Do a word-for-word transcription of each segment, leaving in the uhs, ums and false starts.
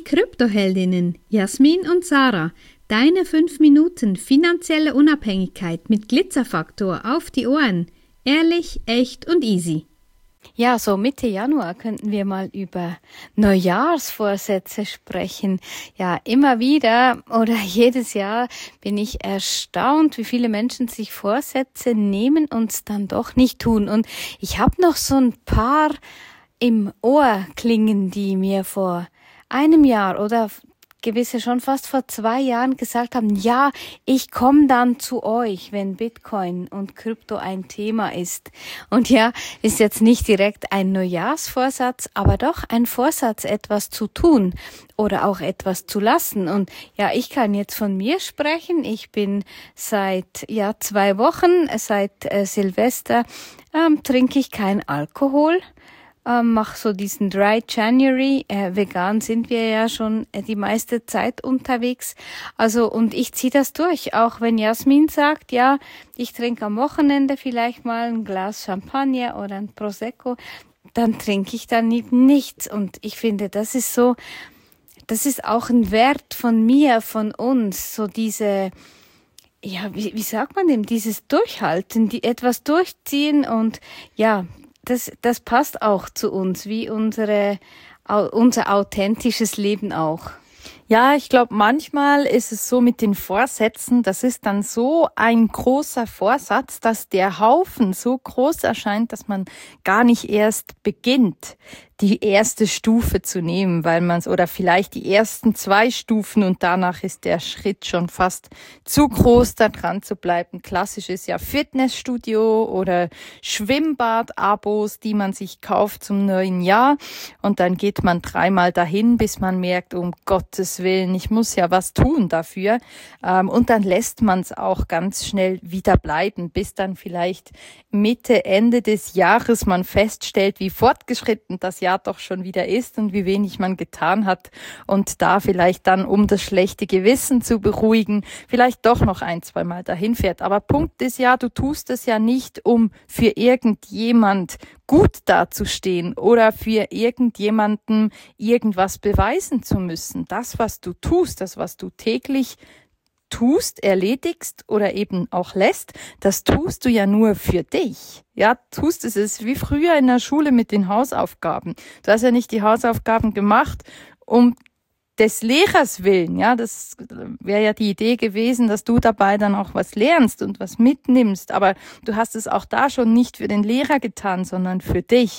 Kryptoheldinnen Jasmin und Sarah. Deine fünf Minuten finanzielle Unabhängigkeit mit Glitzerfaktor auf die Ohren. Ehrlich, echt und easy. Ja, so Mitte Januar könnten wir mal über Neujahrsvorsätze sprechen. Ja, immer wieder oder jedes Jahr bin ich erstaunt, wie viele Menschen sich Vorsätze nehmen und es dann doch nicht tun. Und ich habe noch so ein paar im Ohr klingen, die mir vor einem Jahr oder gewisse schon fast vor zwei Jahren gesagt haben, ja, ich komme dann zu euch, wenn Bitcoin und Krypto ein Thema ist. Und ja, ist jetzt nicht direkt ein Neujahrsvorsatz, aber doch ein Vorsatz, etwas zu tun oder auch etwas zu lassen. Und ja, ich kann jetzt von mir sprechen. Ich bin seit ja zwei Wochen, seit äh, Silvester, ähm, trinke ich kein Alkohol. Ähm, mach so diesen Dry January. Äh, vegan sind wir ja schon äh, die meiste Zeit unterwegs. Also, und ich ziehe das durch. Auch wenn Jasmin sagt, ja, ich trinke am Wochenende vielleicht mal ein Glas Champagner oder ein Prosecco, dann trinke ich dann eben nichts. Und ich finde, das ist so, das ist auch ein Wert von mir, von uns, so diese, ja, wie, wie sagt man dem, dieses Durchhalten, die etwas durchziehen und ja, Das, das passt auch zu uns, wie unsere, unser authentisches Leben auch. Ja, ich glaube, manchmal ist es so mit den Vorsätzen, das ist dann so ein großer Vorsatz, dass der Haufen so groß erscheint, dass man gar nicht erst beginnt, die erste Stufe zu nehmen, weil man es, oder vielleicht die ersten zwei Stufen und danach ist der Schritt schon fast zu groß, da dran zu bleiben. Klassisch ist ja Fitnessstudio oder Schwimmbad-Abos, die man sich kauft zum neuen Jahr und dann geht man dreimal dahin, bis man merkt, um Gottes Willen, ich muss ja was tun dafür. Und dann lässt man es auch ganz schnell wieder bleiben, bis dann vielleicht Mitte, Ende des Jahres man feststellt, wie fortgeschritten das Jahr doch schon wieder ist und wie wenig man getan hat und da vielleicht dann, um das schlechte Gewissen zu beruhigen, vielleicht doch noch ein, zwei Mal dahin fährt. Aber Punkt ist ja, du tust es ja nicht, um für irgendjemand gut dazustehen oder für irgendjemanden irgendwas beweisen zu müssen. Das, was du tust, das, was du täglich tust, erledigst oder eben auch lässt, das tust du ja nur für dich. Ja, tust es, es ist wie früher in der Schule mit den Hausaufgaben. Du hast ja nicht die Hausaufgaben gemacht, um des Lehrers willen. Ja, das wäre ja die Idee gewesen, dass du dabei dann auch was lernst und was mitnimmst. Aber du hast es auch da schon nicht für den Lehrer getan, sondern für dich.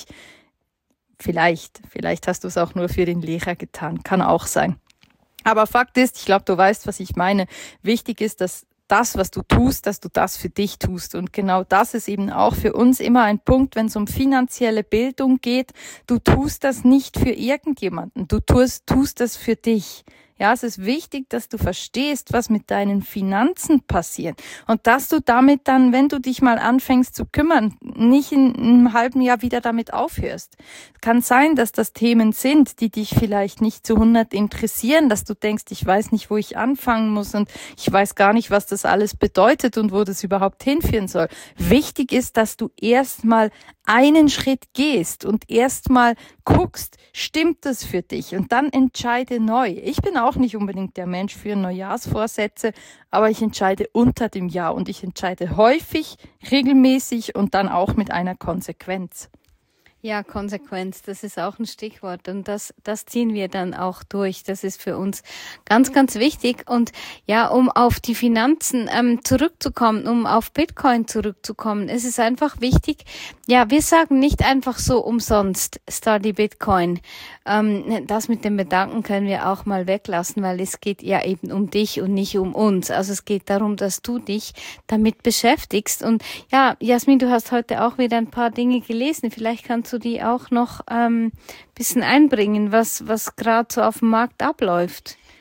Vielleicht, vielleicht hast du es auch nur für den Lehrer getan. Kann auch sein. Aber Fakt ist, ich glaube, du weißt, was ich meine. Wichtig ist, dass das, was du tust, dass du das für dich tust. Und genau das ist eben auch für uns immer ein Punkt, wenn es um finanzielle Bildung geht. Du tust das nicht für irgendjemanden. Du tust, tust das für dich. Ja, es ist wichtig, dass du verstehst, was mit deinen Finanzen passiert und dass du damit dann, wenn du dich mal anfängst zu kümmern, nicht in einem halben Jahr wieder damit aufhörst. Es kann sein, dass das Themen sind, die dich vielleicht nicht zu hundert interessieren, dass du denkst, ich weiß nicht, wo ich anfangen muss und ich weiß gar nicht, was das alles bedeutet und wo das überhaupt hinführen soll. Wichtig ist, dass du erstmal einen Schritt gehst und erstmal guckst, stimmt das für dich? Und dann entscheide neu. Ich bin auch nicht unbedingt der Mensch für Neujahrsvorsätze, aber ich entscheide unter dem Jahr und ich entscheide häufig, regelmäßig und dann auch mit einer Konsequenz. Ja, Konsequenz, das ist auch ein Stichwort und das, das ziehen wir dann auch durch. Das ist für uns ganz, ganz wichtig. Und ja, um auf die Finanzen ähm, zurückzukommen, um auf Bitcoin zurückzukommen, ist es einfach wichtig, ja, wir sagen nicht einfach so umsonst Study Bitcoin. Ähm, das mit dem Bedanken können wir auch mal weglassen, weil es geht ja eben um dich und nicht um uns. Also es geht darum, dass du dich damit beschäftigst. Und ja, Jasmin, du hast heute auch wieder ein paar Dinge gelesen. Vielleicht kannst du die auch noch ähm, bisschen einbringen, was was gerade so auf dem Markt abläuft.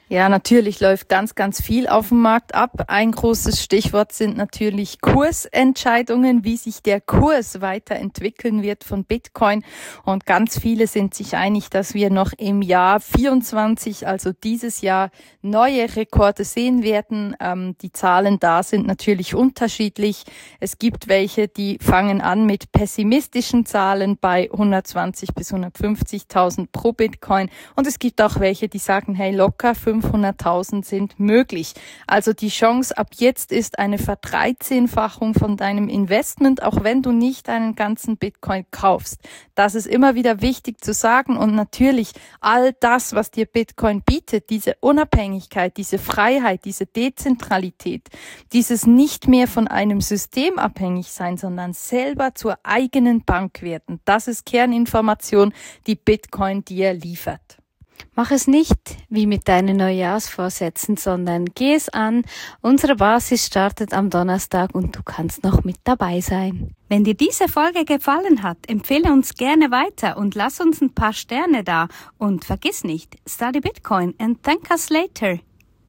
Ja, natürlich läuft ganz, ganz viel auf dem Markt ab. Ein großes Stichwort sind natürlich Kursentscheidungen, wie sich der Kurs weiterentwickeln wird von Bitcoin. Und ganz viele sind sich einig, dass wir noch im Jahr vierundzwanzig, also dieses Jahr, neue Rekorde sehen werden. Ähm, die Zahlen da sind natürlich unterschiedlich. Es gibt welche, die fangen an mit pessimistischen Zahlen bei hundertzwanzig bis hundertfünfzigtausend pro Bitcoin. Und es gibt auch welche, die sagen, hey, locker fünfhunderttausend sind möglich. Also die Chance ab jetzt ist eine Verdreizehnfachung von deinem Investment, auch wenn du nicht einen ganzen Bitcoin kaufst. Das ist immer wieder wichtig zu sagen und natürlich all das, was dir Bitcoin bietet, diese Unabhängigkeit, diese Freiheit, diese Dezentralität, dieses nicht mehr von einem System abhängig sein, sondern selber zur eigenen Bank werden. Das ist Kerninformation, die Bitcoin dir liefert. Mach es nicht wie mit deinen Neujahrsvorsätzen, sondern geh es an. Unsere Basis startet am Donnerstag und du kannst noch mit dabei sein. Wenn dir diese Folge gefallen hat, empfehle uns gerne weiter und lass uns ein paar Sterne da. Und vergiss nicht, study Bitcoin and thank us later.